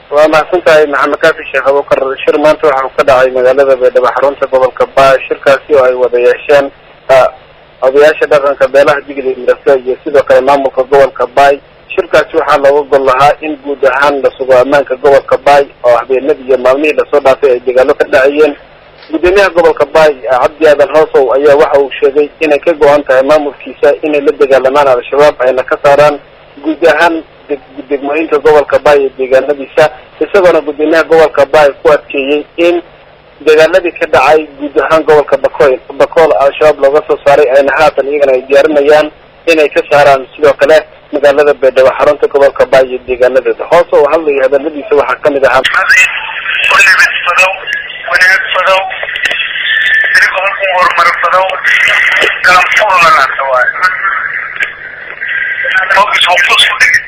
وما كنت مع مكافي الشيخ أبو بكر شر ما أنتوا حكدا عي مجالة بيد بحرونته قبل كبا شركة سيو أي وضيعشان وضيعش درن كبيلة جيل المدرسة يسيد كإمام قبل كباي شركة سيو حال وقول لها إن جودهان لسوق أمان قبل كباي أو حبي النبي جمالني لصودا في جيلو كداعيين بدنيا قبل كباي عبد هذا الهوصو أي واحد وشيء إن كجو أنت إمام الكيسة إن اللي بجالمان على الشباب أين كسران جودهان degmooyinka gobolka Bay ee deegaanadiisa isagoo gudoomiyaha gobolka Bay ku adkeeyay in deegaanadii ka dhacay guud ahaan gobolka Bakool al-shabaab laga soo saaray ay haatan iyagana ay diyaarinayaan inay ka saaraan sidoo kale magaalada Beedhabo xarunta gobolka Bay ee deegaanadooda hoos oo hadlay hadaladiisa waxa kamid ah kulli bisfadow wanaagsadow dirqoon ku hormarsadow kalam fuulana sawaa